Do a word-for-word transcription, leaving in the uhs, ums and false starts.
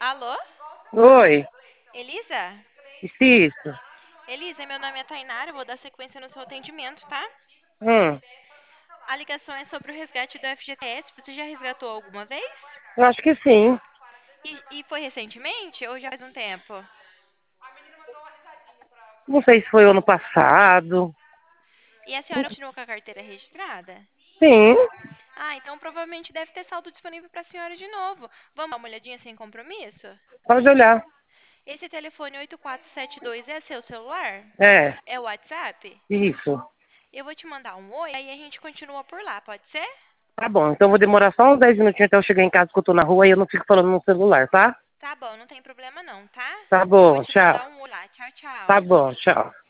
Alô? Oi, Elisa? isso, isso. Elisa, meu nome é Tainara, eu vou dar sequência no seu atendimento, tá? Hum, A ligação é sobre o resgate do F G T S. Você já resgatou alguma vez? eu acho que sim. E, e foi recentemente ou já faz um tempo? Não sei se foi ano passado. E a senhora continuou com a carteira registrada? Sim, Ah, então provavelmente deve ter saldo disponível para a senhora de novo. Vamos dar uma olhadinha sem compromisso? pode olhar. Esse telefone oito quatro sete dois é seu celular? É, É o WhatsApp? isso. Eu vou te mandar um oi, aí a gente continua por lá, pode ser? Tá bom, então eu vou demorar só uns dez minutinhos até eu chegar em casa que eu tô na rua e eu não fico falando no celular, tá? Tá bom, não tem problema não, tá? Tá Eu vou bom, te tchau. mandar um oi lá. Tchau, Tá tchau. bom, tchau.